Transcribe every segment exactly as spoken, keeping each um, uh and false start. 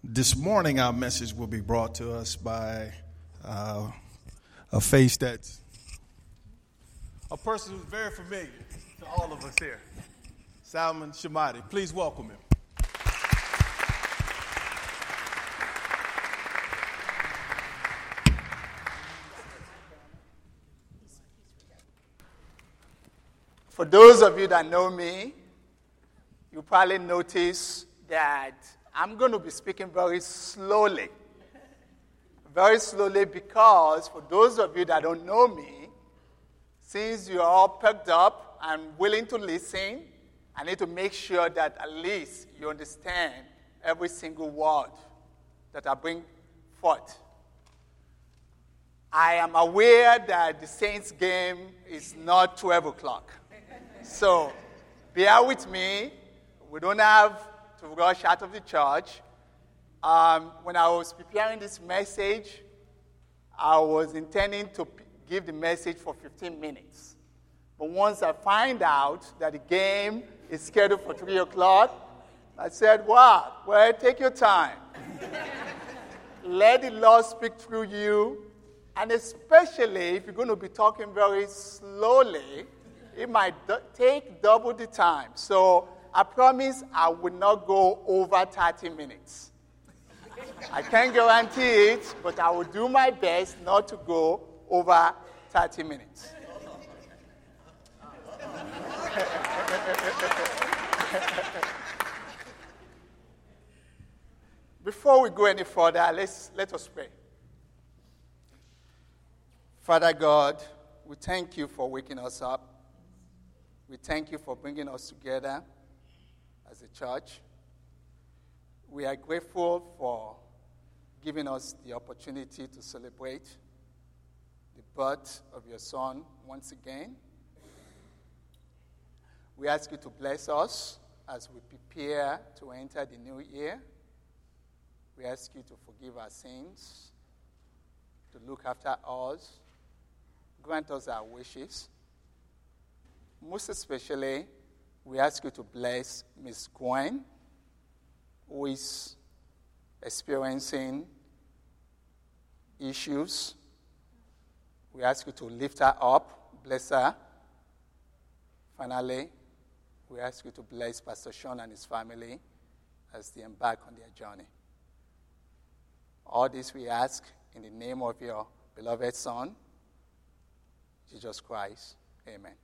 This morning, our message will be brought to us by uh, a face that's a person who's very familiar to all of us here, Salman Shamadi. Please welcome him. For those of you that know me, you probably notice that I'm going to be speaking very slowly. Very slowly because for those of you that don't know me, since you're all perked up and willing to listen, I need to make sure that at least you understand every single word that I bring forth. I am aware that the Saints game is not twelve o'clock. So bear with me. We don't have to rush out of the church. Um, when I was preparing this message, I was intending to p- give the message for fifteen minutes. But once I find out that the game is scheduled for three o'clock, I said, wow, well, take your time. Let the Lord speak through you. And especially if you're going to be talking very slowly, it might do- take double the time. So I promise I will not go over thirty minutes. I can't guarantee it, but I will do my best not to go over thirty minutes. Before we go any further, let's, let us pray. Father God, we thank you for waking us up. We thank you for bringing us together as a church. We are grateful for giving us the opportunity to celebrate the birth of your son once again. We ask you to bless us as we prepare to enter the new year. We ask you to forgive our sins, to look after us, grant us our wishes. Most especially, we ask you to bless Miss Gwen, who is experiencing issues. We ask you to lift her up, bless her. Finally, we ask you to bless Pastor Sean and his family as they embark on their journey. All this we ask in the name of your beloved Son, Jesus Christ. Amen.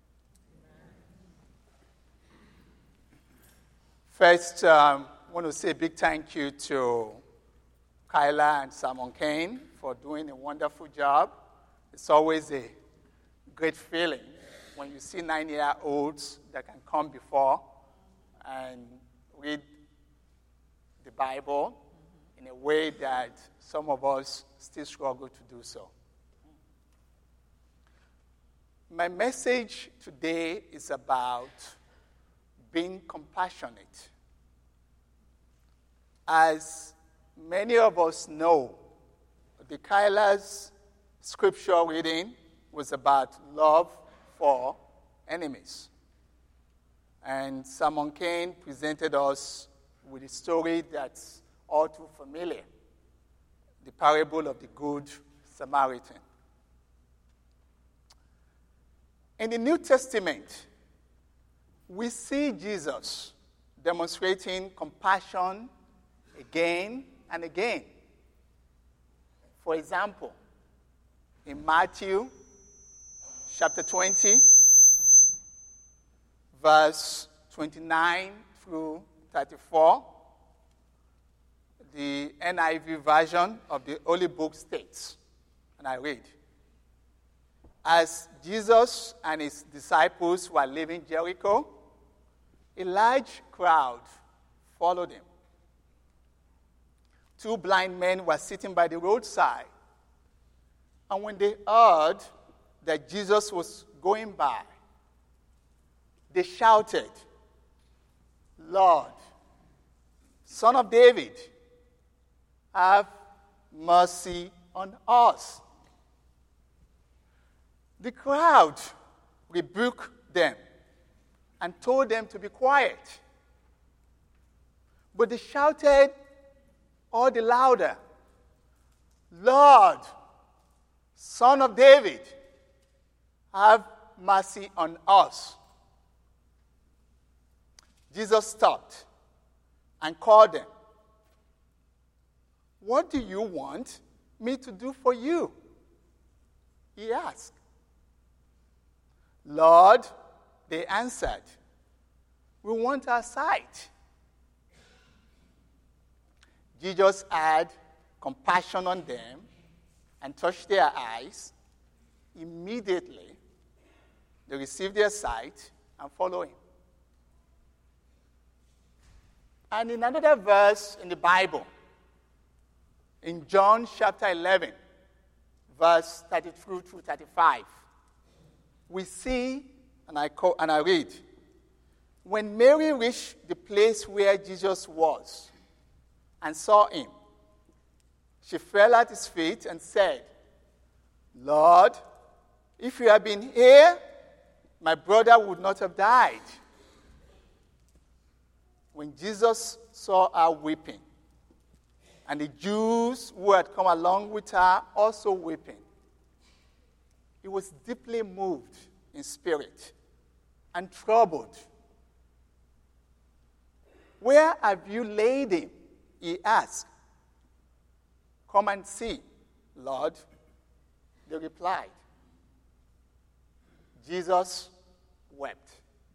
First, I um, want to say a big thank you to Kyla and Simon Kane for doing a wonderful job. It's always a great feeling when you see nine-year-olds that can come before and read the Bible in a way that some of us still struggle to do so. My message today is about being compassionate. As many of us know, the Kyla's scripture reading was about love for enemies. And Simon Kane presented us with a story that's all too familiar, the parable of the Good Samaritan. In the New Testament, we see Jesus demonstrating compassion again and again. For example, in Matthew chapter twenty, verse twenty-nine through thirty-four, the N I V version of the Holy Book states, and I read, as Jesus and his disciples were leaving Jericho, a large crowd followed him. Two blind men were sitting by the roadside. And when they heard that Jesus was going by, they shouted, Lord, Son of David, have mercy on us. The crowd rebuked them and told them to be quiet. But they shouted all the louder, Lord, Son of David, have mercy on us. Jesus stopped and called them. What do you want me to do for you? He asked. Lord, they answered, we want our sight. Jesus had compassion on them and touched their eyes. Immediately, they received their sight and followed him. And in another verse in the Bible, in John chapter eleven, verse thirty-two through thirty-five, we see, and I, call, and I read, when Mary reached the place where Jesus was and saw him, she fell at his feet and said, Lord, if you had been here, my brother would not have died. When Jesus saw her weeping, and the Jews who had come along with her also weeping, he was deeply moved in spirit and troubled. Where have you laid him? He asked. Come and see, Lord, they replied. Jesus wept.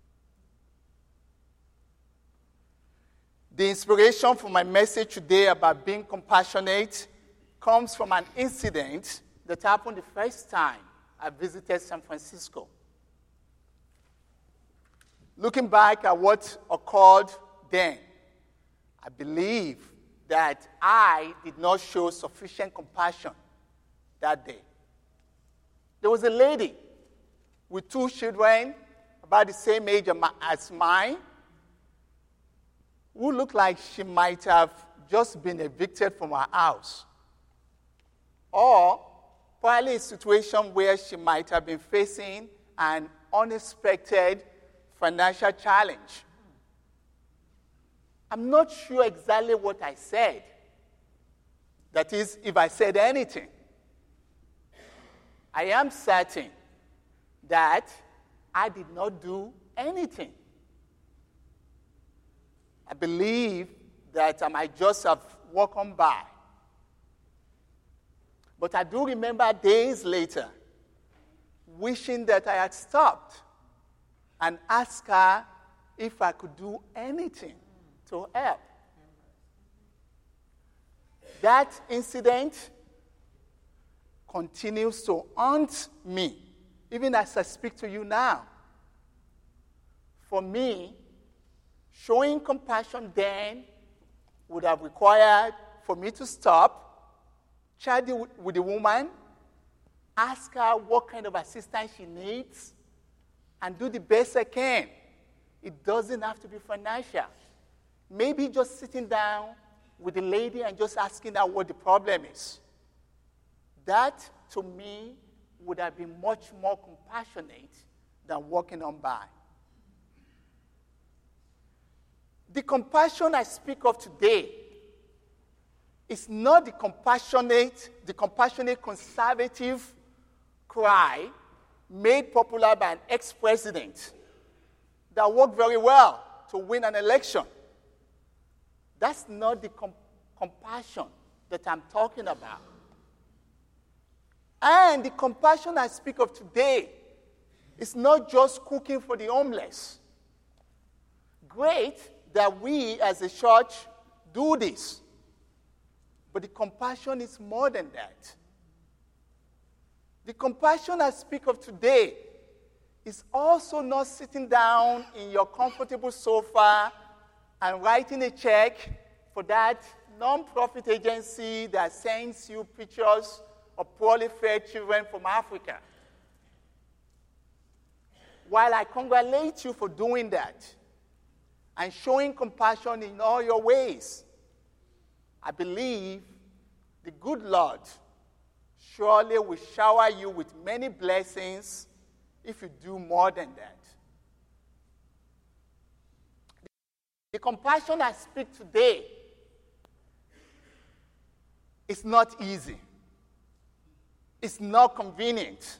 The inspiration for my message today about being compassionate comes from an incident that happened the first time I visited San Francisco. Looking back at what occurred then, I believe that I did not show sufficient compassion that day. There was a lady with two children about the same age as mine who looked like she might have just been evicted from her house, or probably a situation where she might have been facing an unexpected financial challenge. I'm not sure exactly what I said. That is, if I said anything. I am certain that I did not do anything. I believe that I might just have walked on by. But I do remember days later wishing that I had stopped and asked her if I could do anything to help. That incident continues to haunt me, even as I speak to you now. For me, showing compassion then would have required for me to stop, chat with the woman, ask her what kind of assistance she needs, and do the best I can. It doesn't have to be financial. Maybe just sitting down with the lady and just asking her what the problem is. That, to me, would have been much more compassionate than walking on by. The compassion I speak of today is not the compassionate, the compassionate conservative cry made popular by an ex-president that worked very well to win an election. That's not the com- compassion that I'm talking about. And the compassion I speak of today is not just cooking for the homeless. Great that we as a church do this. But the compassion is more than that. The compassion I speak of today is also not sitting down in your comfortable sofa and writing a check for that non-profit agency that sends you pictures of poorly fed children from Africa. While I congratulate you for doing that and showing compassion in all your ways, I believe the good Lord surely will shower you with many blessings if you do more than that. The compassion I speak today It's not easy. It's not convenient.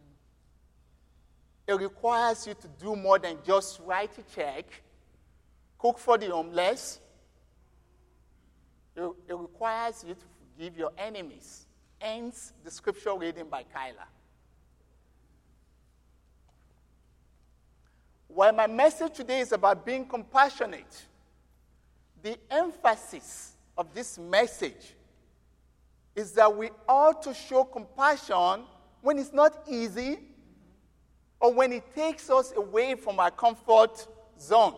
It requires you to do more than just write a check, cook for the homeless. It, it requires you to forgive your enemies. Hence the scripture reading by Kyla. While my message today is about being compassionate, the emphasis of this message is that we ought to show compassion when it's not easy or when it takes us away from our comfort zone.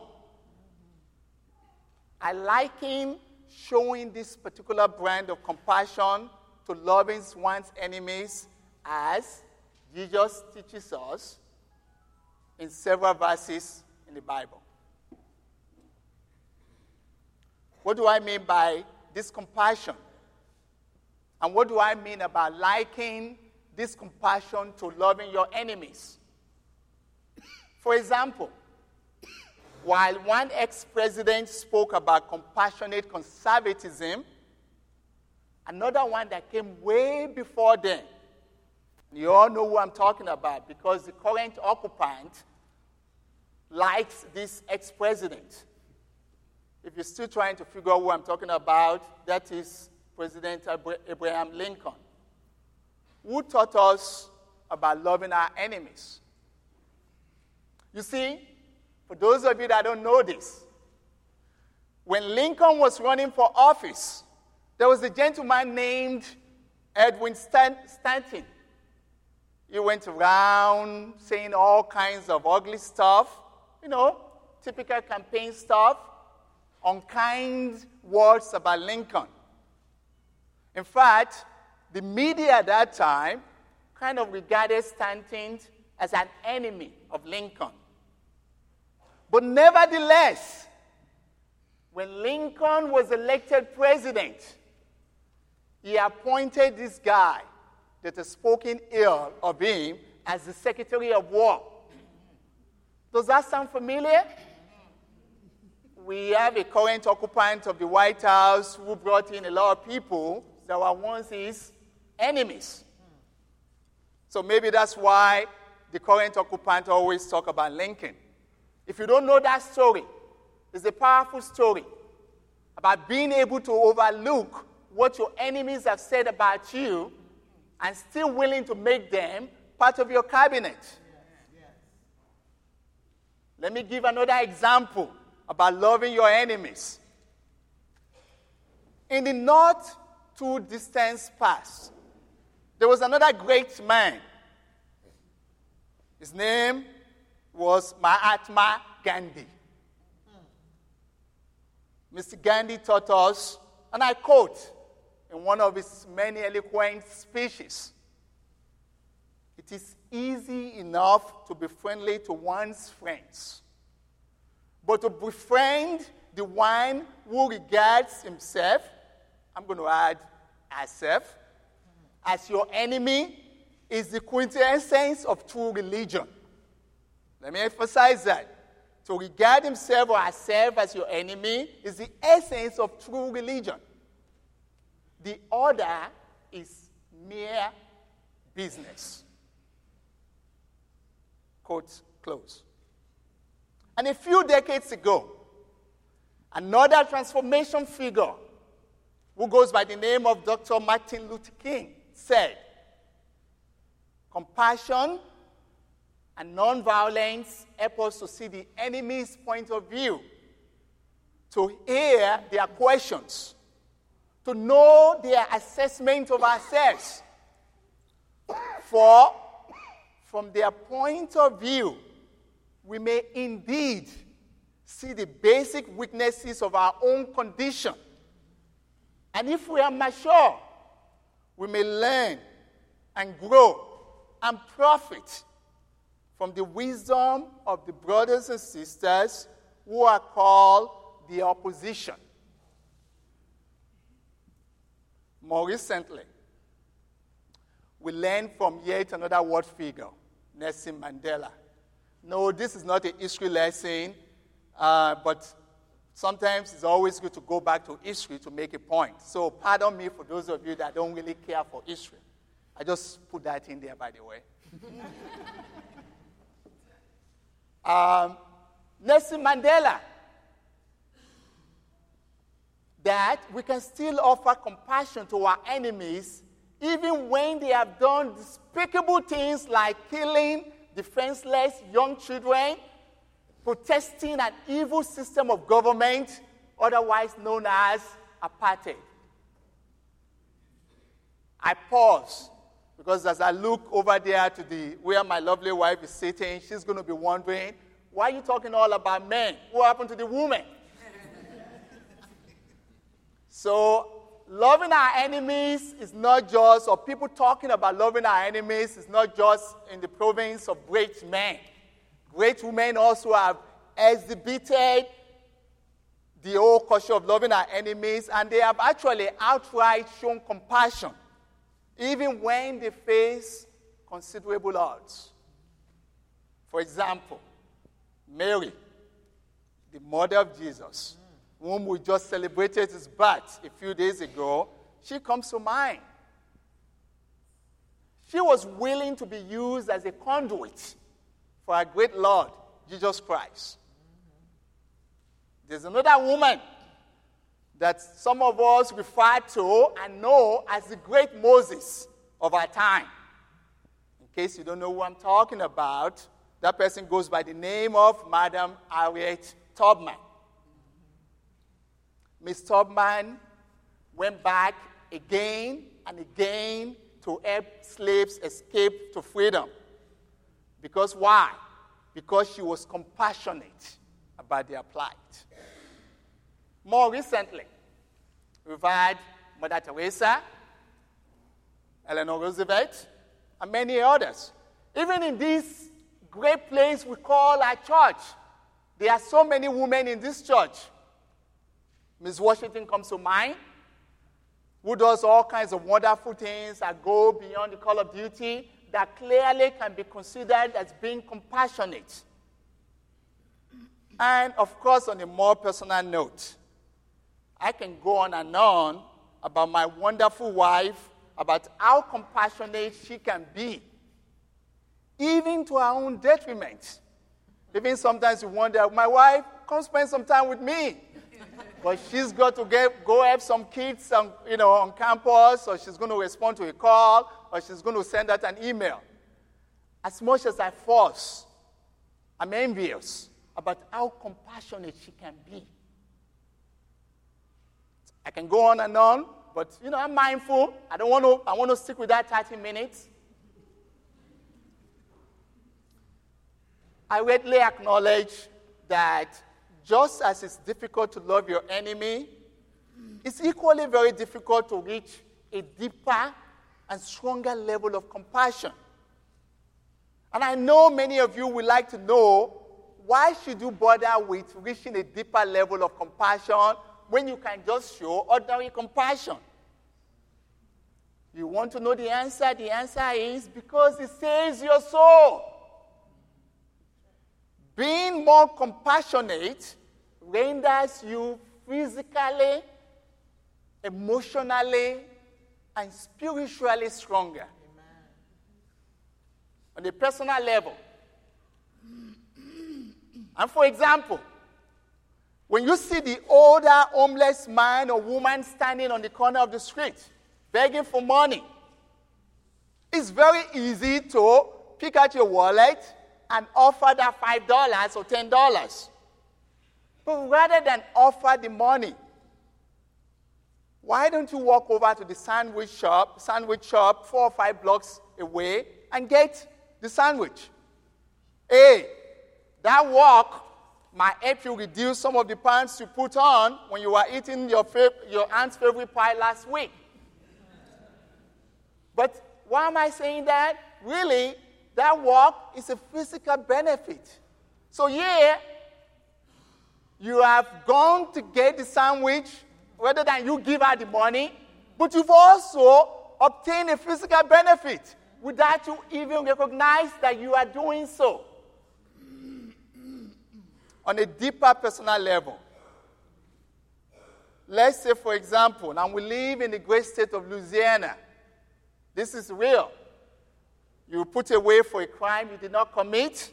I liken showing this particular brand of compassion to loving one's enemies as Jesus teaches us in several verses in the Bible. What do I mean by this compassion? And what do I mean about likening this compassion to loving your enemies? For example, while one ex-president spoke about compassionate conservatism, another one that came way before them, you all know who I'm talking about because the current occupant likes this ex-president. If you're still trying to figure out who I'm talking about, that is President Abraham Lincoln, who taught us about loving our enemies. You see, for those of you that don't know this, when Lincoln was running for office, there was a gentleman named Edwin Stanton. He went around saying all kinds of ugly stuff, you know, typical campaign stuff, unkind words about Lincoln. In fact, the media at that time kind of regarded Stanton as an enemy of Lincoln. But nevertheless, when Lincoln was elected president, he appointed this guy that has spoken ill of him as the Secretary of War. Does that sound familiar? We have a current occupant of the White House who brought in a lot of people that were once his enemies. So maybe that's why the current occupant always talk about Lincoln. If you don't know that story, it's a powerful story about being able to overlook what your enemies have said about you and still willing to make them part of your cabinet. Yes, yes. Let me give another example about loving your enemies. In the not too distant past, there was another great man. His name was Mahatma Gandhi. Mister Gandhi taught us, and I quote in one of his many eloquent speeches, "It is easy enough to be friendly to one's friends, but to befriend the one who regards himself," I'm going to add herself, "as your enemy is the quintessence of true religion." Let me emphasize that. To regard himself or herself as your enemy is the essence of true religion. The other is mere business. Quote close. And a few decades ago, another transformation figure who goes by the name of Doctor Martin Luther King said, "Compassion and nonviolence help us to see the enemy's point of view, to hear their questions, to know their assessment of ourselves. For from their point of view, we may indeed see the basic weaknesses of our own condition. And if we are mature, we may learn and grow and profit from the wisdom of the brothers and sisters who are called the opposition." More recently, we learned from yet another world figure, Nelson Mandela. No, this is not a history lesson, uh, but sometimes it's always good to go back to history to make a point. So pardon me for those of you that don't really care for history. I just put that in there, by the way. um, Nelson Mandela, that we can still offer compassion to our enemies even when they have done despicable things like killing defenseless young children, protesting an evil system of government, otherwise known as apartheid. I pause because as I look over there to the where my lovely wife is sitting, she's going to be wondering, why are you talking all about men? What happened to the women? So, loving our enemies is not just, or people talking about loving our enemies is not just in the province of great men. Great women also have exhibited the whole culture of loving our enemies, and they have actually outright shown compassion, even when they face considerable odds. For example, Mary, the mother of Jesus, whom we just celebrated his birth a few days ago, she comes to mind. She was willing to be used as a conduit for our great Lord, Jesus Christ. There's another woman that some of us refer to and know as the great Moses of our time. In case you don't know who I'm talking about, that person goes by the name of Madam Harriet Tubman. Miss Tubman went back again and again to help slaves escape to freedom. Because why? Because she was compassionate about their plight. More recently, we've had Mother Teresa, Eleanor Roosevelt, and many others. Even in this great place we call our church, there are so many women in this church. Miss Washington comes to mind, who does all kinds of wonderful things that go beyond the call of duty, that clearly can be considered as being compassionate. And, of course, on a more personal note, I can go on and on about my wonderful wife, about how compassionate she can be, even to her own detriment. Even sometimes you wonder, my wife, come spend some time with me. But she's got to get, go help some kids on, you know, on campus, or she's going to respond to a call, or she's going to send out an email. As much as I force, I'm envious about how compassionate she can be. I can go on and on, but you know, I'm mindful. I don't want to. I want to stick with that thirty minutes. I readily acknowledge that just as it's difficult to love your enemy, it's equally very difficult to reach a deeper and stronger level of compassion. And I know many of you would like to know, why should you bother with reaching a deeper level of compassion when you can just show ordinary compassion? You want to know the answer? The answer is because it saves your soul. Being more compassionate renders you physically, emotionally, and spiritually stronger. Amen. On a personal level. And for example, when you see the older homeless man or woman standing on the corner of the street begging for money, it's very easy to pick out your wallet and offer that five dollars or ten dollars. But rather than offer the money, why don't you walk over to the sandwich shop, sandwich shop four or five blocks away and get the sandwich? Hey, that walk might help you reduce some of the pounds you put on when you were eating your, fav- your aunt's favorite pie last week. But why am I saying that? Really, that walk is a physical benefit. So yeah, you have gone to get the sandwich rather than you give her the money, but you've also obtained a physical benefit without you even recognize that you are doing so. On a deeper personal level, let's say, for example, now we live in the great state of Louisiana. This is real. You put away for a crime you did not commit.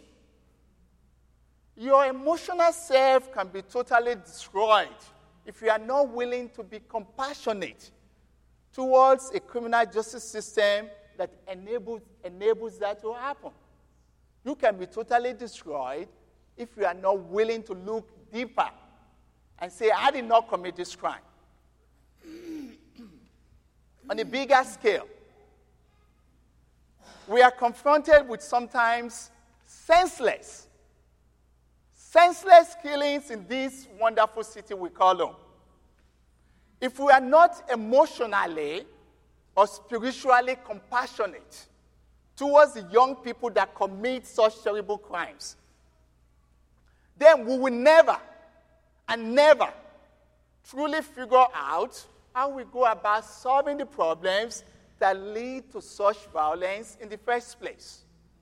Your emotional self can be totally destroyed if you are not willing to be compassionate towards a criminal justice system that enables, enables that to happen. You can be totally destroyed if you are not willing to look deeper and say, I did not commit this crime. On a bigger scale, we are confronted with sometimes senseless, senseless killings in this wonderful city we call home. If we are not emotionally or spiritually compassionate towards the young people that commit such terrible crimes, then we will never and never truly figure out how we go about solving the problems that lead to such violence in the first place.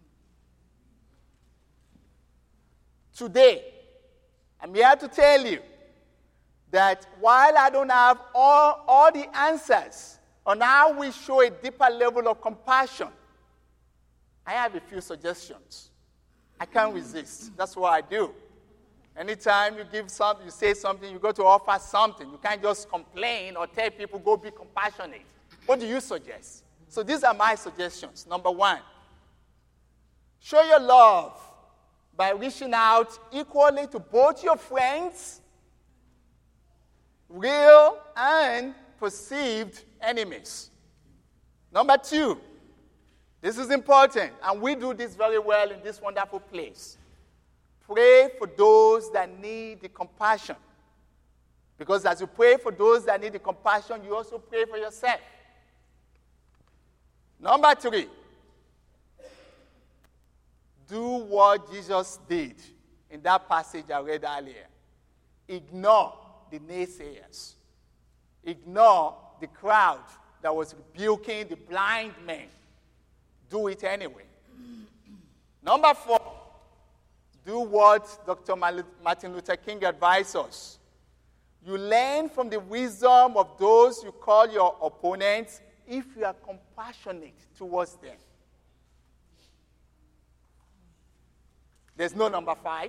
Today, I'm here to tell you that while I don't have all, all the answers on how we show a deeper level of compassion, I have a few suggestions. I can't resist. That's what I do. Anytime you give something, you say something, you go to offer something. You can't just complain or tell people, go be compassionate. What do you suggest? So these are my suggestions. Number one, show your love by reaching out equally to both your friends, real and perceived enemies. Number two, this is important, and we do this very well in this wonderful place. Pray for those that need the compassion. Because as you pray for those that need the compassion, you also pray for yourself. Number three, do what Jesus did in that passage I read earlier. Ignore the naysayers. Ignore the crowd that was rebuking the blind men. Do it anyway. Number four, do what Doctor Martin Luther King advised us. You learn from the wisdom of those you call your opponents if you are compassionate towards them. There's no number five.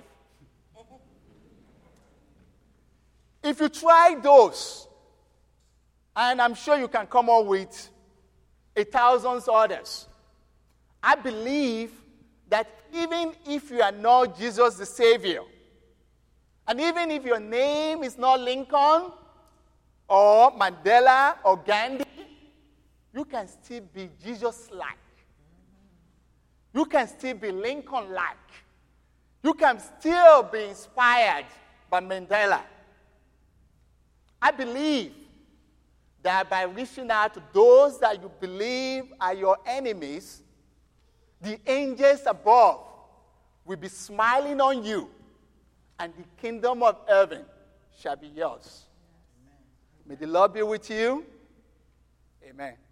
If you try those, and I'm sure you can come up with a thousand others, I believe that even if you are not Jesus the Savior, and even if your name is not Lincoln or Mandela or Gandhi, you can still be Jesus-like. You can still be Lincoln-like. You can still be inspired by Mandela. I believe that by reaching out to those that you believe are your enemies, the angels above will be smiling on you, and the kingdom of heaven shall be yours. Amen. May the Lord be with you. Amen.